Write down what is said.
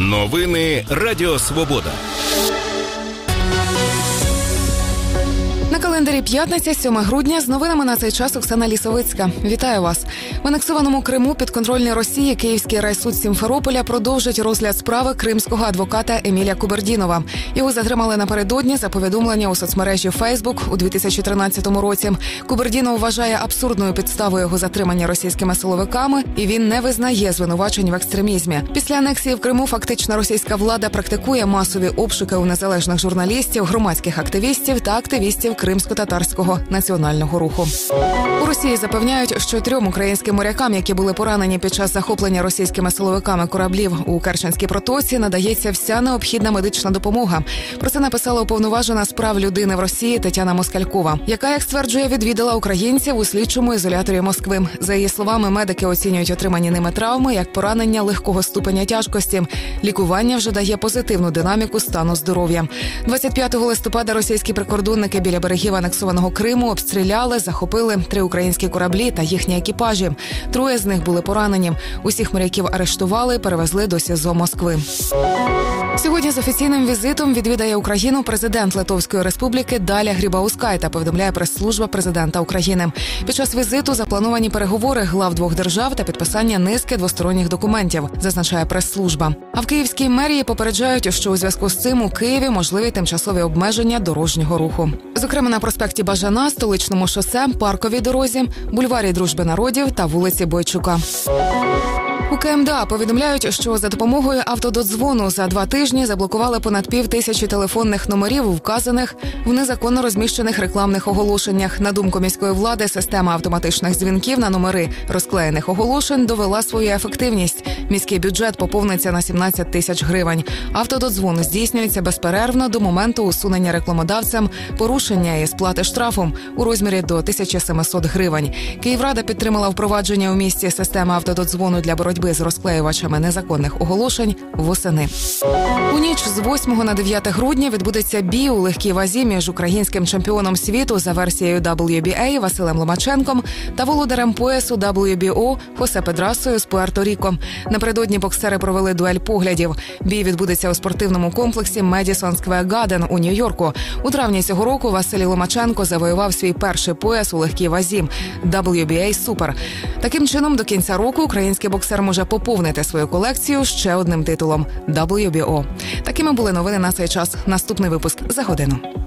Новини Радіо Свобода. На календарі п'ятниця, 7 грудня. З новинами на цей час Оксана Лісовицька. Вітаю вас. В анексованому Криму підконтрольній Росії Київський райсуд Сімферополя продовжить розгляд справи кримського адвоката Еміля Кубердінова. Його затримали напередодні за повідомлення у соцмережі Facebook у 2013 році. Кубердінов вважає абсурдною підставою його затримання російськими силовиками, і він не визнає звинувачень в екстремізмі. Після анексії в Криму фактично російська влада практикує масові обшуки у незалежних журналістів, громадських активістів та активістів Кримсько-татарського національного руху. У Росії запевняють, що 3 українським морякам, які були поранені під час захоплення російськими силовиками кораблів у Керченській протоці, надається вся необхідна медична допомога. Про це написала уповноважена з прав людини в Росії Тетяна Москалькова, яка, як стверджує, відвідала українців у слідчому ізоляторі Москви. За її словами, медики оцінюють отримані ними травми як поранення легкого ступеня тяжкості. Лікування вже дає позитивну динаміку стану здоров'я. 25 листопада російські прикордонники біля берегів анексованого Криму обстріляли, захопили 3 українські кораблі та їхні екіпажі. 3 з них були поранені. Усіх моряків арештували і перевезли до СІЗО Москви. Сьогодні з офіційним візитом відвідає Україну президент Литовської Республіки Даля Грибаускайте, повідомляє прес-служба президента України. Під час візиту заплановані переговори глав 2 держав та підписання низки двосторонніх документів, зазначає прес-служба. А в Київській мерії попереджають, що у зв'язку з цим у Києві можливі тимчасові обмеження дорожнього руху. Зокрема, на проспекті Бажана, Столичному шосе, Парковій дорозі, бульварі Дружби народів та вулиці Бойчука. У КМДА повідомляють, що за допомогою автододзвону за 2 тижні заблокували понад 5000 телефонних номерів, вказаних в незаконно розміщених рекламних оголошеннях. На думку міської влади, система автоматичних дзвінків на номери розклеєних оголошень довела свою ефективність. Міський бюджет поповниться на 17 тисяч гривень. Автододзвон здійснюється безперервно до моменту усунення рекламодавцем порушення і сплати штрафу у розмірі до 1700 гривень. Київрада підтримала впровадження у місті системи автододзвону для боротьби з розклеювачами незаконних оголошень восени. У ніч з 8 на 9 грудня відбудеться бій у легкій вазі між українським чемпіоном світу за версією WBA Василем Ломаченком та володарем поясу WBO Хосе Педрасою з Пуерто-Ріко. Напередодні боксери провели дуель поглядів. Бій відбудеться у спортивному комплексі Медісон Сквер Гарден у Нью-Йорку. У травні цього року Василій Ломаченко завоював свій перший пояс у легкій вазі WBA Супер. Таким чином, до кінця року український боксер може поповнити свою колекцію ще одним титулом – WBO. Такими були новини на цей час. Наступний випуск за годину.